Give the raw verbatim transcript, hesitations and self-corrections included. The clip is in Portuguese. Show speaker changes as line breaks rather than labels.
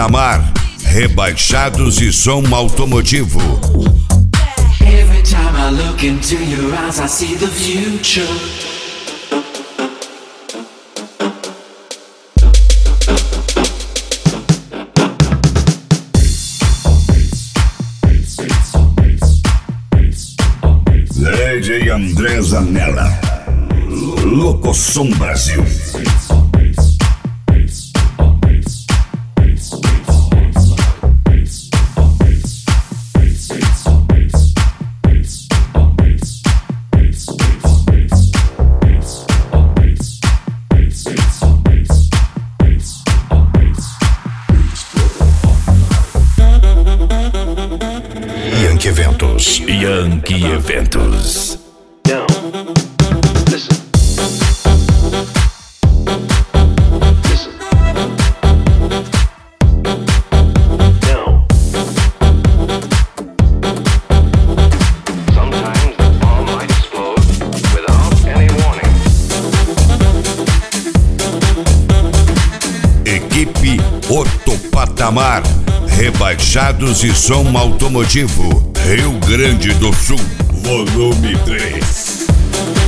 Patamar, rebaixados e som automotivo.
Every time I look into your eyes, I see the future.
D J André Zanella, Locosom Brasil. Yankee Eventos. Yankee Eventos.
Now, listen. Listen. Now, sometimes the bomb might explode without any warning.
Equipe Otto Patamar, rebaixados e som automotivo. Rio Grande do Sul, volume três.